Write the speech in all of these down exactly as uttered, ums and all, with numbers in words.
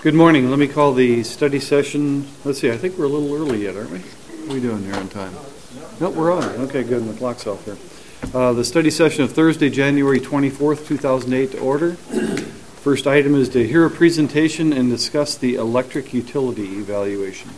Good morning. Let me call the study session. Let's see, I think we're a little early yet, aren't we? What are we doing here on time? No, we're on. Okay, good. The clock's off here. Uh, the study session of Thursday, January twenty-fourth, two thousand eight to order. First item is to hear a presentation and discuss the electric utility evaluation.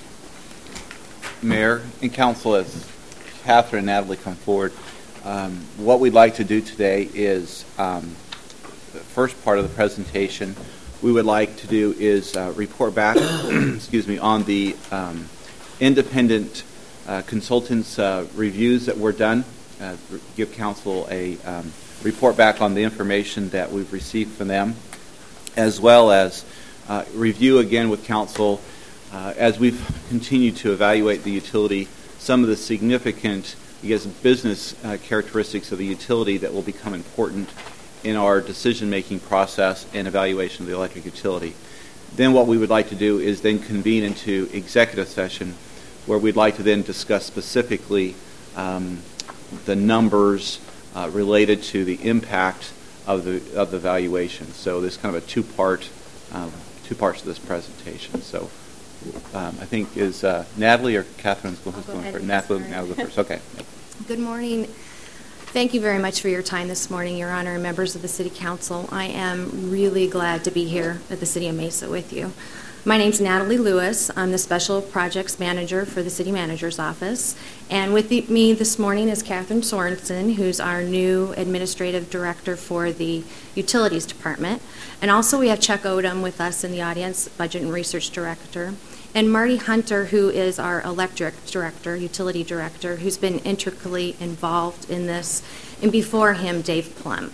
Mayor and Council, as Catherine and Natalie come forward, um, what we'd like to do today is um, the first part of the presentation we would like to do is uh, report back excuse me, on the um, independent uh, consultants' uh, reviews that were done, uh, give Council a um, report back on the information that we've received from them, as well as uh, review again with Council uh, as we've continued to evaluate the utility, some of the significant I guess, business uh, characteristics of the utility that will become important in our decision-making process and evaluation of the electric utility. Then what we would like to do is then convene into executive session where we'd like to then discuss specifically um, the numbers uh, related to the impact of the of the valuation. So there's kind of a two-part, um, two parts to this presentation. So um, I think is uh, Natalie or Catherine's going, who's go going ahead first? and Natalie, start. Natalie go first. Okay. Good morning. Thank you very much for your time this morning, Your Honor, and members of the City Council. I am really glad to be here at the City of Mesa with you. My name's Natalie Lewis. I'm the Special Projects Manager for the City Manager's Office. And with the, me this morning is Catherine Sorensen, who's our new Administrative Director for the Utilities Department. And also we have Chuck Odom with us in the audience, Budget and Research Director. And Marty Hunter, who is our electric director, utility director, who's been intricately involved in this, and before him, Dave Plum.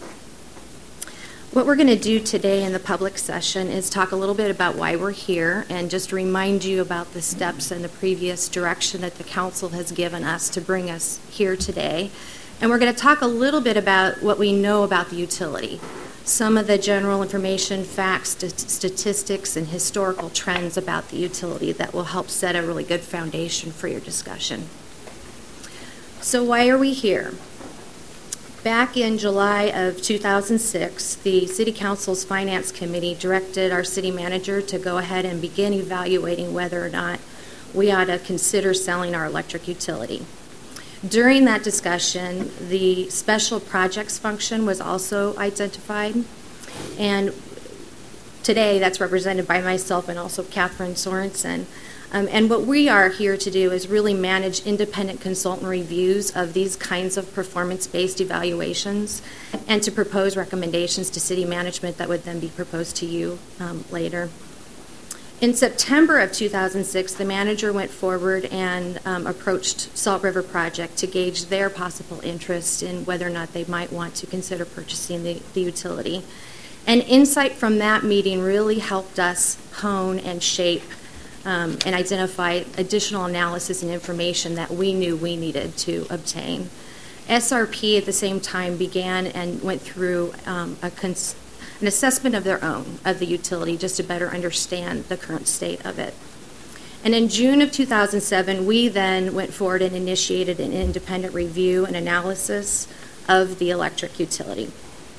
What we're going to do today in the public session is talk a little bit about why we're here and just remind you about the steps and the previous direction that the council has given us to bring us here today. And we're going to talk a little bit about what we know about the utility. Some of the general information, facts, st- statistics, and historical trends about the utility that will help set a really good foundation for your discussion. So why are we here? Back in July of two thousand six, the City Council's Finance Committee directed our city manager to go ahead and begin evaluating whether or not we ought to consider selling our electric utility. During that discussion, the special projects function was also identified, and today that's represented by myself and also Catherine Sorensen. Um, and what we are here to do is really manage independent consultant reviews of these kinds of performance-based evaluations and to propose recommendations to city management that would then be proposed to you um, later. In September of two thousand six, the manager went forward and um, approached Salt River Project to gauge their possible interest in whether or not they might want to consider purchasing the, the utility. And insight from that meeting really helped us hone and shape um, and identify additional analysis and information that we knew we needed to obtain. S R P at the same time began and went through um, a cons- an assessment of their own of the utility just to better understand the current state of it. And in June of two thousand seven, we then went forward and initiated an independent review and analysis of the electric utility.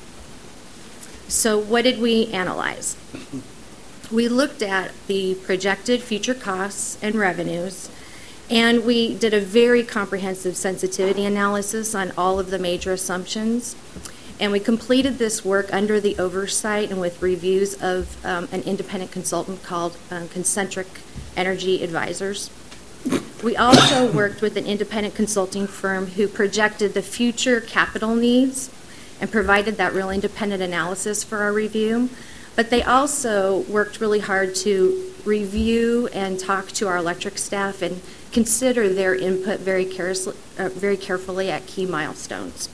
So what did we analyze? We looked at the projected future costs and revenues, and we did a very comprehensive sensitivity analysis on all of the major assumptions. And we completed this work under the oversight and with reviews of um, an independent consultant called um, Concentric Energy Advisors. We also worked with an independent consulting firm who projected the future capital needs and provided that real independent analysis for our review. But they also worked really hard to review and talk to our electric staff and consider their input very, carefully, uh, very carefully at key milestones.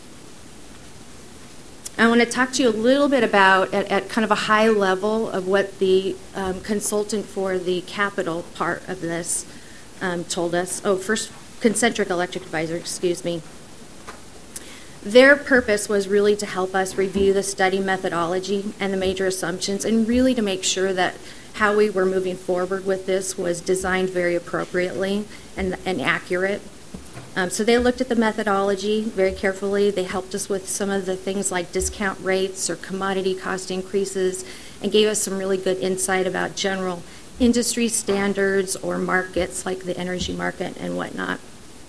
I want to talk to you a little bit about, at, at kind of a high level, of what the um, consultant for the capital part of this um, told us. Oh, first, Concentric Electric Advisor, excuse me. Their purpose was really to help us review the study methodology and the major assumptions, and really to make sure that how we were moving forward with this was designed very appropriately and, and accurate. Um, so they looked at the methodology very carefully. They helped us with some of the things like discount rates or commodity cost increases and gave us some really good insight about general industry standards or markets like the energy market and whatnot.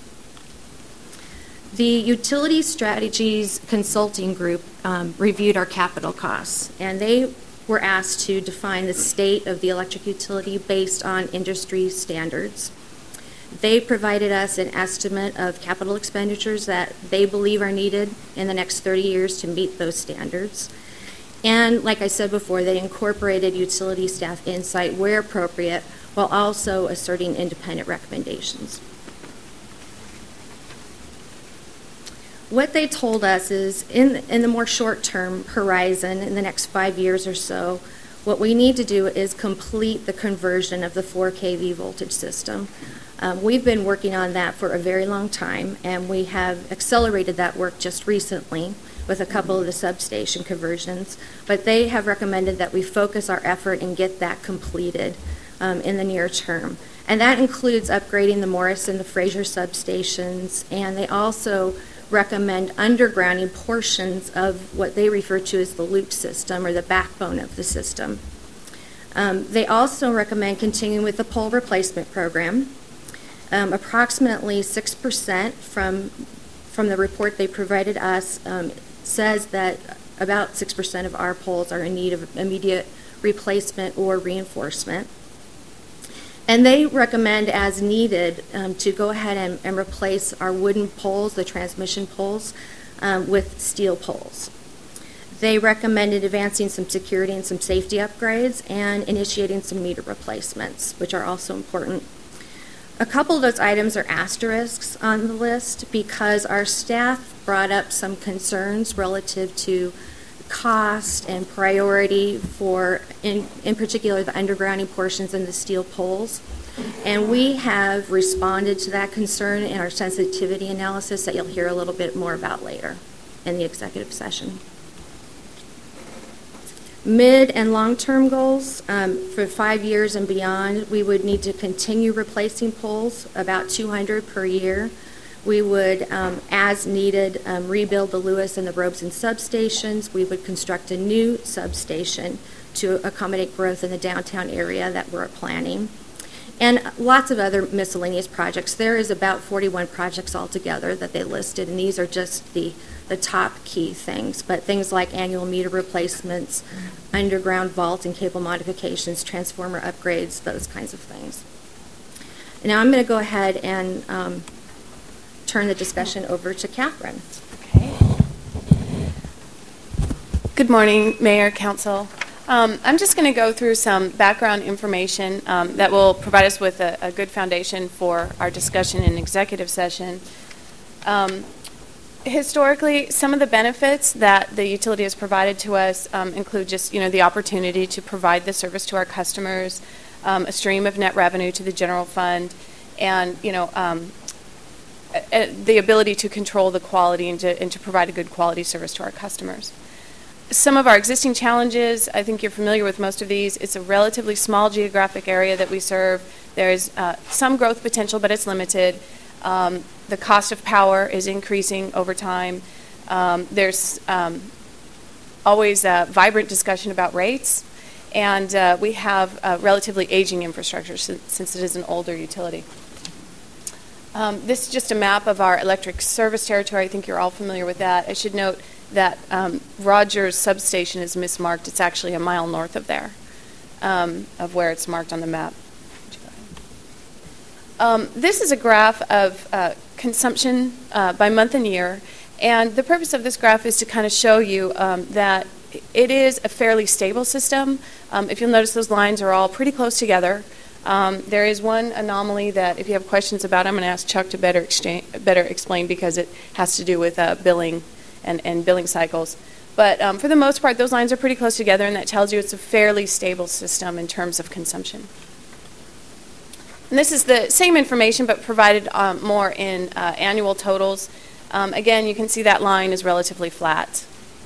The Utility Strategies Consulting Group um, reviewed our capital costs, and they were asked to define the state of the electric utility based on industry standards. They provided us an estimate of capital expenditures that they believe are needed in the next thirty years to meet those standards. And like I said before, they incorporated utility staff insight where appropriate, while also asserting independent recommendations. What they told us is, in, in the more short-term horizon, in the next five years or so, what we need to do is complete the conversion of the four K V voltage system. Um, we've been working on that for a very long time, and we have accelerated that work just recently with a couple of the substation conversions, but they have recommended that we focus our effort and get that completed um, in the near term. And that includes upgrading the Morris and the Fraser substations, and they also recommend undergrounding portions of what they refer to as the loop system, or the backbone of the system. Um, they also recommend continuing with the pole replacement program. Um, approximately six percent from, from the report they provided us um, says that about six percent of our poles are in need of immediate replacement or reinforcement. And they recommend, as needed, um, to go ahead and, and replace our wooden poles, the transmission poles, um, with steel poles. They recommended advancing some security and some safety upgrades and initiating some meter replacements, which are also important. A couple of those items are asterisks on the list because our staff brought up some concerns relative to cost and priority for, in, in particular, the undergrounding portions and the steel poles. And we have responded to that concern in our sensitivity analysis that you'll hear a little bit more about later in the executive session. Mid and long-term goals, um, for five years and beyond, we would need to continue replacing poles, about two hundred per year. We would, um, as needed, um, rebuild the Lewis and the Robeson substations. We would construct a new substation to accommodate growth in the downtown area that we're planning. And lots of other miscellaneous projects. There is about forty-one projects altogether that they listed, and these are just the, the top key things. But things like annual meter replacements, underground vault and cable modifications, transformer upgrades, those kinds of things. Now I'm going to go ahead and um, turn the discussion over to Catherine. Okay. Good morning, Mayor, Council. Um, I'm just going to go through some background information um, that will provide us with a, a good foundation for our discussion in executive session. Um, historically, some of the benefits that the utility has provided to us um, include just, you know, the opportunity to provide the service to our customers, um, a stream of net revenue to the general fund, and, you know, um, a, a, the ability to control the quality and to, and to provide a good quality service to our customers. Some of our existing challenges, I think you're familiar with most of these. It's a relatively small geographic area that we serve. There is uh, some growth potential, but it's limited. Um, the cost of power is increasing over time. Um, there's um, always a vibrant discussion about rates, and uh, we have a relatively aging infrastructure since, since it is an older utility. Um, this is just a map of our electric service territory. I think you're all familiar with that. I should note that um, Rogers substation is mismarked. It's actually a mile north of there, um, of where it's marked on the map. Um, this is a graph of uh, consumption uh, by month and year, and the purpose of this graph is to kind of show you um, that it is a fairly stable system. Um, if you'll notice, those lines are all pretty close together. Um, there is one anomaly that if you have questions about, I'm going to ask Chuck to better, exchange, better explain because it has to do with uh, billing And, and billing cycles. But um, for the most part, those lines are pretty close together, and that tells you it's a fairly stable system in terms of consumption. And this is the same information, but provided um, more in uh, annual totals. Um, again, you can see that line is relatively flat.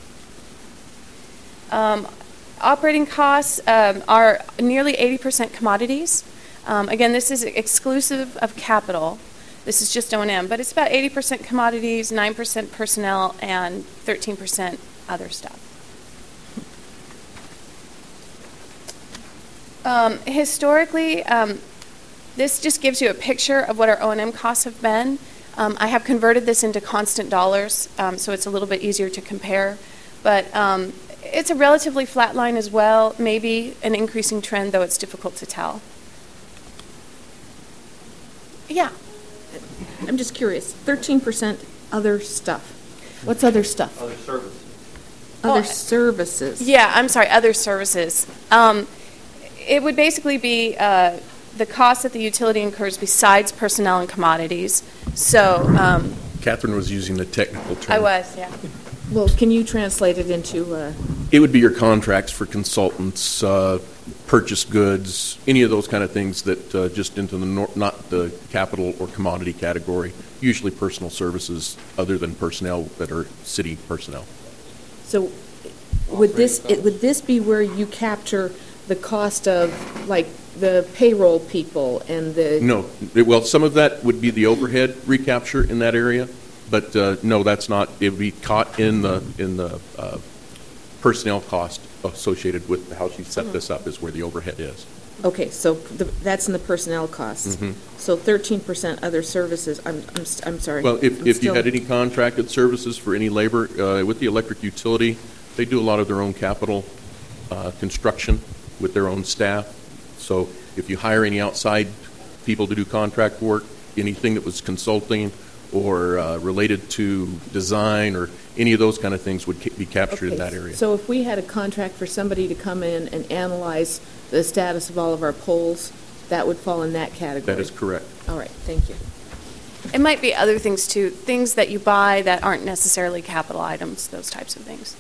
Um, operating costs um, are nearly eighty percent commodities. Um, again, this is exclusive of capital. This is just O and M, but it's about eighty percent commodities, nine percent personnel, and thirteen percent other stuff. Um, historically, um, this just gives you a picture of what our O and M costs have been. Um, I have converted this into constant dollars, um, so it's a little bit easier to compare. But um, it's a relatively flat line as well, maybe an increasing trend, though it's difficult to tell. Yeah. I'm just curious, thirteen percent other stuff. What's other stuff? Other services. Other Oh, services. Yeah, I'm sorry, other services. Um, it would basically be uh, the cost that the utility incurs besides personnel and commodities. So um, Catherine was using the technical term. I was, yeah. Well, can you translate it into, uh, It would be your contracts for consultants, uh, purchase goods, any of those kind of things that uh, just into the nor- not the capital or commodity category. Usually personal services, other than personnel that are city personnel. so would this, it- would this be where you capture the cost of, like, the payroll people and the? No, it- well, some of that would be the overhead recapture in that area, but uh, no, that's not. It would be caught in the in the uh, personnel cost associated with how she set this up is where the overhead is. Okay, so the, that's in the personnel costs. Mhm. So thirteen percent other services, I'm, I'm, st- I'm sorry. Well, if, I'm if you still- had any contracted services for any labor, uh, with the electric utility, they do a lot of their own capital uh, construction with their own staff. So if you hire any outside people to do contract work, anything that was consulting or uh, related to design or any of those kind of things would ca- be captured in Okay, that area. So if we had a contract for somebody to come in and analyze the status of all of our polls, that would fall in that category? That is correct. All right, thank you. It might be other things too, things that you buy that aren't necessarily capital items, those types of things.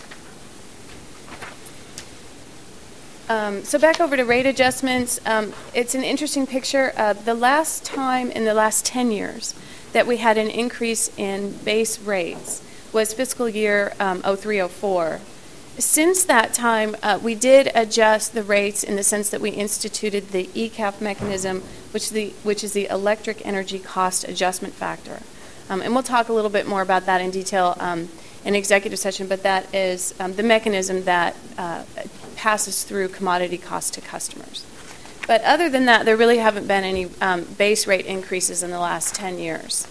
Um, so back over to rate adjustments, um, it's an interesting picture. Uh, the last time in the last ten years that we had an increase in base rates was fiscal year um, oh three oh four. Since that time, uh, we did adjust the rates in the sense that we instituted the E C A F mechanism, which, the, which is the Electric Energy Cost Adjustment Factor. Um, and we'll talk a little bit more about that in detail um, in executive session, but that is um, the mechanism that uh, passes through commodity costs to customers. But other than that, there really haven't been any um, base rate increases in the last ten years.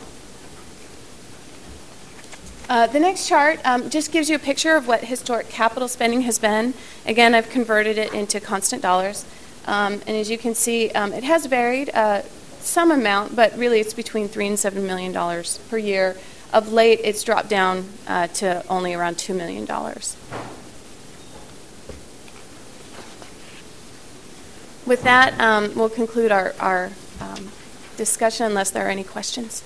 Uh, the next chart um, just gives you a picture of what historic capital spending has been. Again, I've converted it into constant dollars. Um, and as you can see, um, it has varied uh, some amount, but really it's between three and seven million dollars per year. Of late, it's dropped down uh, to only around two million dollars. With that, um, we'll conclude our, our um, discussion unless there are any questions.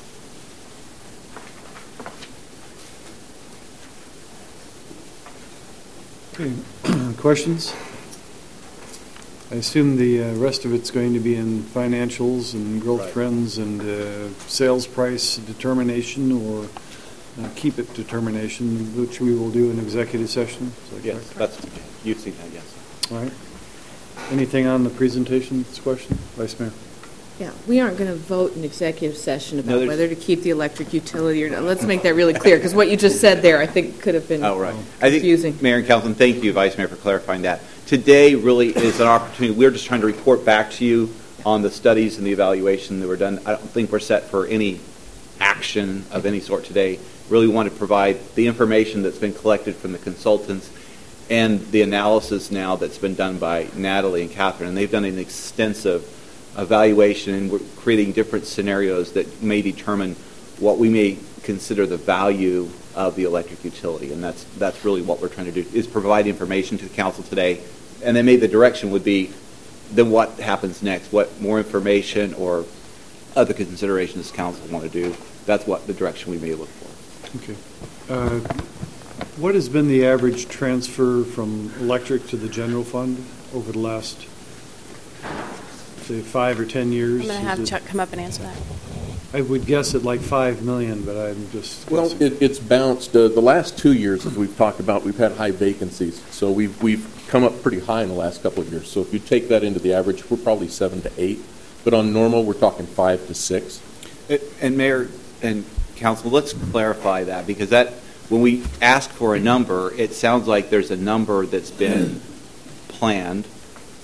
Okay, questions? I assume the uh, rest of it's going to be in financials and growth Right. trends and uh, sales price determination or uh, keep it determination, which we will do in executive session. Is that Yes, correct? that's, you've seen that, yes. All right. Anything on the presentation, this question? Vice Mayor? Yeah, we aren't going to vote in executive session No, about there's- whether to keep the electric utility or not. Let's make that really clear, because what you just said there, I think, could have been Oh, right. I think, confusing. Mayor and Councilman, thank you, Vice Mayor, for clarifying that. Today really is an opportunity. We're just trying to report back to you on the studies and the evaluation that were done. I don't think we're set for any action of any sort today. Really want to provide the information that's been collected from the consultants and the analysis now that's been done by Natalie and Catherine. And they've done an extensive evaluation, and we're creating different scenarios that may determine what we may consider the value of the electric utility. And that's that's really what we're trying to do, is provide information to the council today. And then maybe the direction would be, then what happens next? What more information or other considerations council want to do? That's what the direction we may look for. Okay. Uh, What has been the average transfer from electric to the general fund over the last, say, five or ten years? I'm going to Is have it- Chuck come up and answer that. I would guess at like five million, but I'm just Well, guessing. it, it's bounced. Uh, the last two years, as we've talked about, we've had high vacancies. So we've, we've come up pretty high in the last couple of years. So if you take that into the average, we're probably seven to eight. But on normal, we're talking five to six. And Mayor and Council, let's clarify that, because that, when we ask for a number, it sounds like there's a number that's been planned,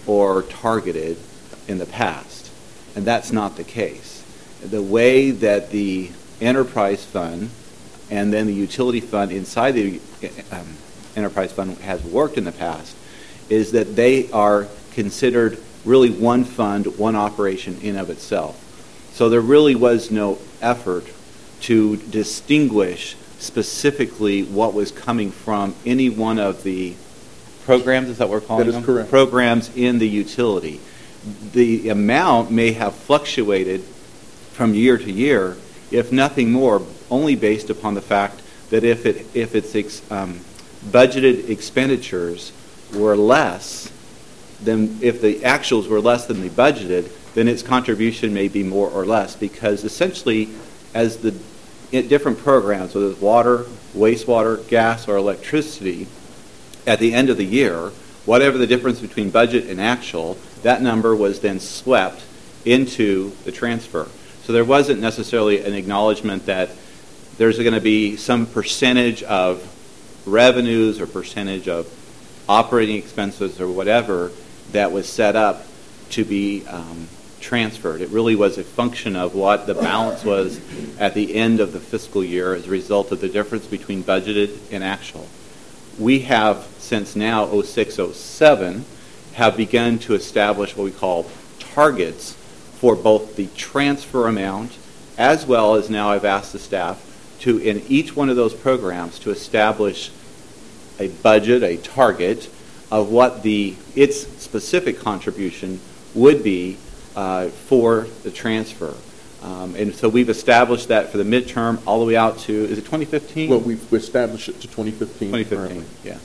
or targeted in the past, and that's not the case. The way that the enterprise fund and then the utility fund inside the um, enterprise fund has worked in the past is that they are considered really one fund, one operation in of itself. So there really was no effort to distinguish specifically what was coming from any one of the programs, is that what we're calling That is them? correct. Programs in the utility. The amount may have fluctuated from year to year, if nothing more, only based upon the fact that if it if its ex, um, budgeted expenditures were less than, if the actuals were less than the budgeted, then its contribution may be more or less, because essentially as the in different programs, whether it's water, wastewater, gas, or electricity, at the end of the year, whatever the difference between budget and actual, that number was then swept into the transfer. So there wasn't necessarily an acknowledgement that there's going to be some percentage of revenues or percentage of operating expenses or whatever that was set up to be um, transferred. It really was a function of what the balance was at the end of the fiscal year as a result of the difference between budgeted and actual. We have, since now oh six oh seven, have begun to establish what we call targets for both the transfer amount as well as now I've asked the staff to, in each one of those programs, to establish a budget, a target of what the its specific contribution would be uh, for the transfer. Um, and so we've established that for the midterm all the way out to, is it twenty fifteen? Well, we've established it to twenty fifteen. twenty fifteen, currently. yeah.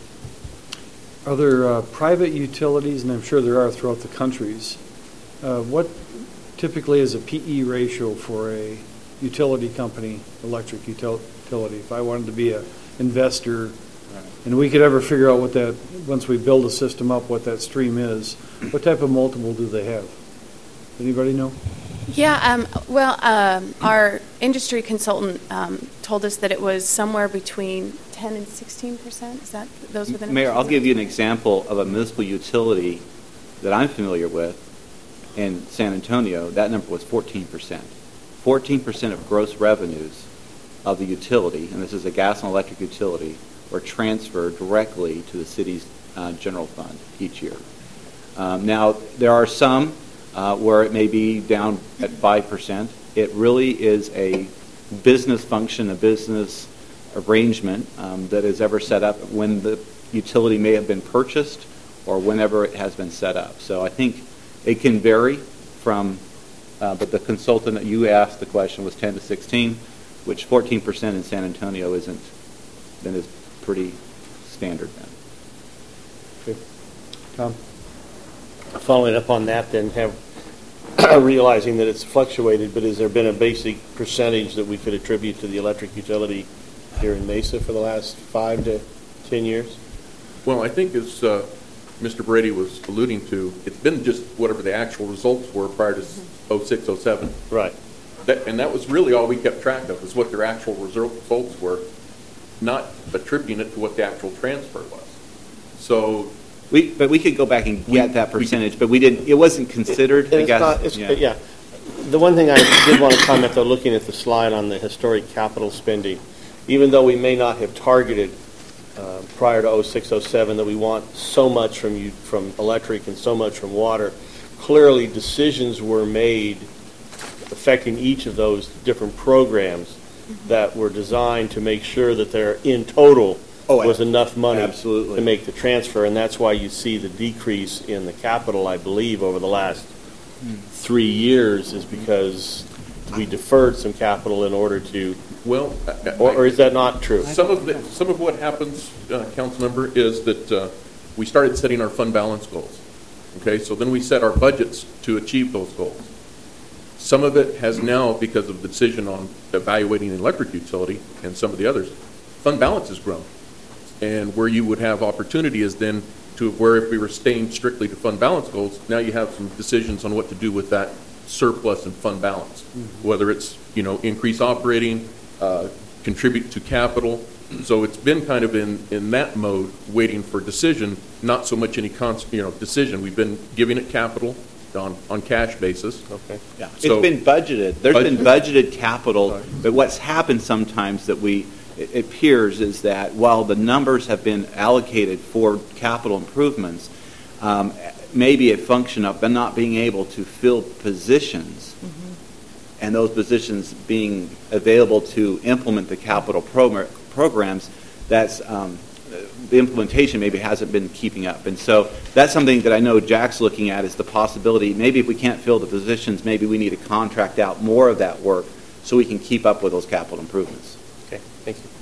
Are there uh, private utilities, and I'm sure there are throughout the countries, uh, what typically is a P E ratio for a utility company, electric util- utility? If I wanted to be an investor, and we could ever figure out what that, once we build a system up, what that stream is, what type of multiple do they have? Anybody know? Yeah, um, well, um, our industry consultant um, told us that it was somewhere between ten and sixteen percent. Is that, those were the numbers? Mayor, I'll give you an example of a municipal utility that I'm familiar with in San Antonio. That number was fourteen percent. fourteen percent of gross revenues of the utility, and this is a gas and electric utility, were transferred directly to the city's uh, general fund each year. Um, now, there are some uh, where it may be down at five percent. It really is a business function, a business arrangement um, that is ever set up when the utility may have been purchased or whenever it has been set up. So I think it can vary from, uh, but the consultant that you asked the question was ten to sixteen, which fourteen percent in San Antonio isn't, then is pretty standard then. Okay. Tom? Following up on that, then, have realizing that it's fluctuated, but has there been a basic percentage that we could attribute to the electric utility here in Mesa for the last five to ten years? Well, I think as uh, Mister Brady was alluding to, it's been just whatever the actual results were prior to oh six, oh seven. Right. That, and that was really all we kept track of, is what their actual result, results were, not attributing it to what the actual transfer was. So, We, but we could go back and get We- that we- percentage, but we didn't, it wasn't considered, And I it's guess. not- it's- yeah. yeah. The one thing I did want to comment, though, looking at the slide on the historic capital spending, even though we may not have targeted uh, prior to oh six, oh seven that we want so much from you, from electric and so much from water, clearly decisions were made affecting each of those different programs that were designed to make sure that there, in total, Oh, was enough money absolutely. to make the transfer, and that's why you see the decrease in the capital, I believe, over the last three years, is because we deferred some capital in order to, well, I- I- or, or is that not true? Some of the, some of what happens, uh, council member, is that uh, we started setting our fund balance goals. Okay, so then we set our budgets to achieve those goals. Some of it has now, because of the decision on evaluating the electric utility and some of the others, fund balance has grown. And where you would have opportunity is then to where if we were staying strictly to fund balance goals, now you have some decisions on what to do with that surplus and fund balance. Mm-hmm. Whether it's, you know, increase operating, uh, contribute to capital, So it's been kind of in, in that mode, waiting for decision, not so much any cons, you know, decision. We've been giving it capital on, on cash basis. Okay. Yeah, it's So- been budgeted. There's been Budgeted. budgeted capital, but what's happened sometimes that we, it appears is that while the numbers have been allocated for capital improvements, um, maybe a function of them not being able to fill positions, and those positions being available to implement the capital progr- programs, that's um, the implementation maybe hasn't been keeping up. And so that's something that I know Jack's looking at, is the possibility, maybe if we can't fill the positions, maybe we need to contract out more of that work so we can keep up with those capital improvements. Okay, thank you.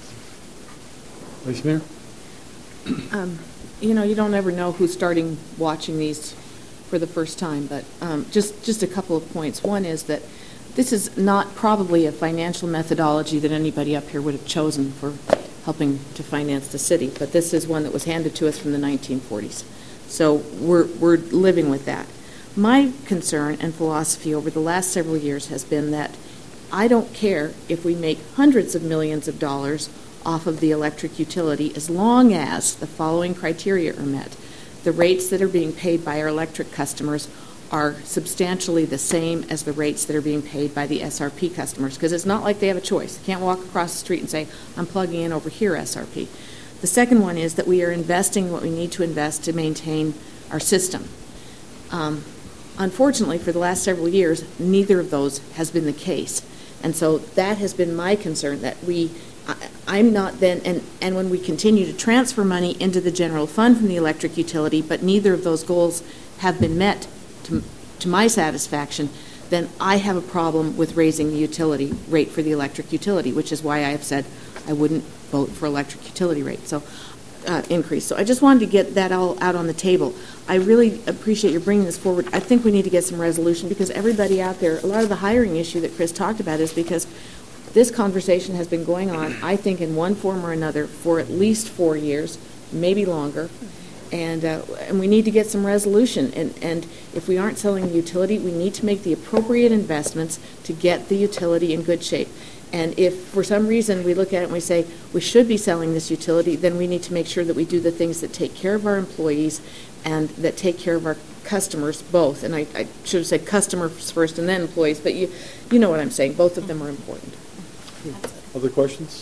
Vice Mayor? Um, You know, you don't ever know who's starting watching these for the first time, but um, just, just a couple of points. One is that this is not probably a financial methodology that anybody up here would have chosen for helping to finance the city, but this is one that was handed to us from the nineteen forties. So we're, we're living with that. My concern and philosophy over the last several years has been that I don't care if we make hundreds of millions of dollars off of the electric utility as long as the following criteria are met. The rates that are being paid by our electric customers are substantially the same as the rates that are being paid by the S R P customers, because it's not like they have a choice. They can't walk across the street and say, I'm plugging in over here, S R P. The second one is that we are investing what we need to invest to maintain our system. Um, unfortunately, for the last several years, neither of those has been the case. And so that has been my concern, that we I- I'm not then, and, and when we continue to transfer money into the general fund from the electric utility, but neither of those goals have been met to, to my satisfaction, then I have a problem with raising the utility rate for the electric utility, which is why I have said I wouldn't vote for electric utility rate, so uh, increase. So I just wanted to get that all out on the table. I really appreciate you bringing this forward. I think we need to get some resolution, because everybody out there, a lot of the hiring issue that Chris talked about is because this conversation has been going on, I think, in one form or another for at least four years, maybe longer, and uh, and we need to get some resolution. And, and if we aren't selling the utility, we need to make the appropriate investments to get the utility in good shape. And if for some reason we look at it and we say we should be selling this utility, then we need to make sure that we do the things that take care of our employees and that take care of our customers both. And I, I should have said customers first and then employees, but you, you know what I'm saying. Both of them are important. Other questions?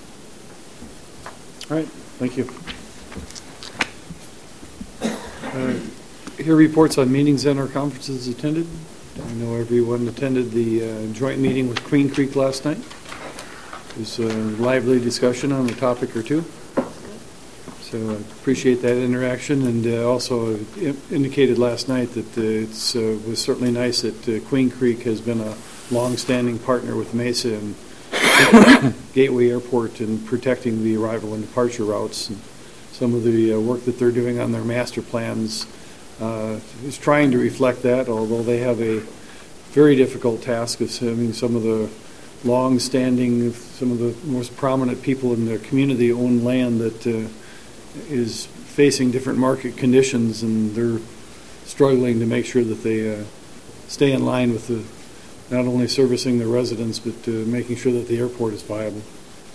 All right, thank you. Uh, Hear reports on meetings and or conferences attended. I know everyone attended the uh, joint meeting with Queen Creek last night. It was a lively discussion on a topic or two. So I appreciate that interaction, and uh, also i- indicated last night that uh, it's uh, was certainly nice that uh, Queen Creek has been a long-standing partner with Mesa and Gateway Airport in protecting the arrival and departure routes. And some of the uh, work that they're doing on their master plans uh, is trying to reflect that, although they have a very difficult task of having some of the long-standing, some of the most prominent people in the community own land that uh, is facing different market conditions, and they're struggling to make sure that they uh, stay in line with the not only servicing the residents, but uh, making sure that the airport is viable.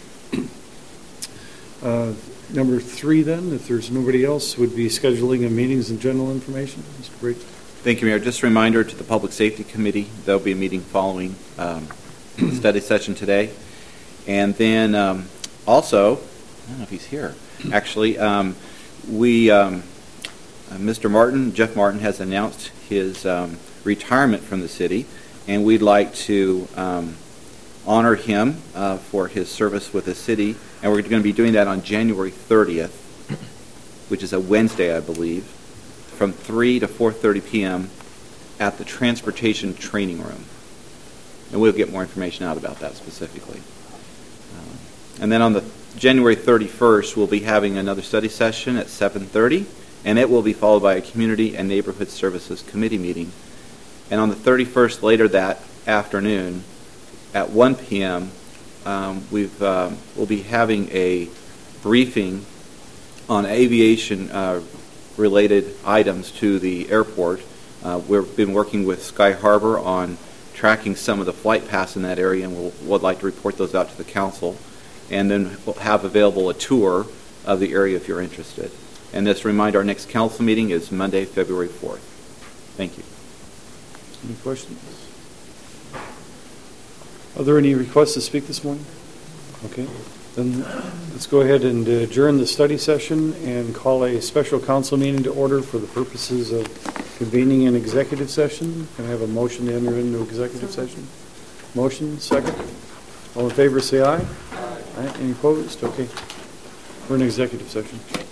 Uh, number three, then, if there's nobody else, would be scheduling of meetings and general information. Mister Brady. Thank you, Mayor. Just a reminder to the Public Safety Committee, there'll be a meeting following um, the study session today. And then um, also, I don't know if he's here, actually, um, we, um, uh, Mister Martin, Jeff Martin, has announced his um, retirement from the city, and we'd like to um, honor him uh, for his service with the city, and we're going to be doing that on January thirtieth, which is a Wednesday, I believe, from three to four thirty p.m. at the Transportation Training Room. And we'll get more information out about that specifically. Um, and then on the January thirty-first, we'll be having another study session at seven thirty, and it will be followed by a Community and Neighborhood Services Committee meeting. And on the thirty-first, later that afternoon, at one p.m., um, we've, uh, we'll be having a briefing on aviation-related uh, items to the airport. Uh, we've been working with Sky Harbor on tracking some of the flight paths in that area, and we'll, would like to report those out to the council. and then we'll have available a tour of the area if you're interested. And just a reminder, our next council meeting is Monday, February fourth. Thank you. Any questions? Are there any requests to speak this morning? Okay. Then let's go ahead and adjourn the study session and call a special council meeting to order for the purposes of convening an executive session. Can I have a motion to enter into executive session? Motion, second. All in favor, say aye. Aye. Any opposed? Okay. We're in executive session.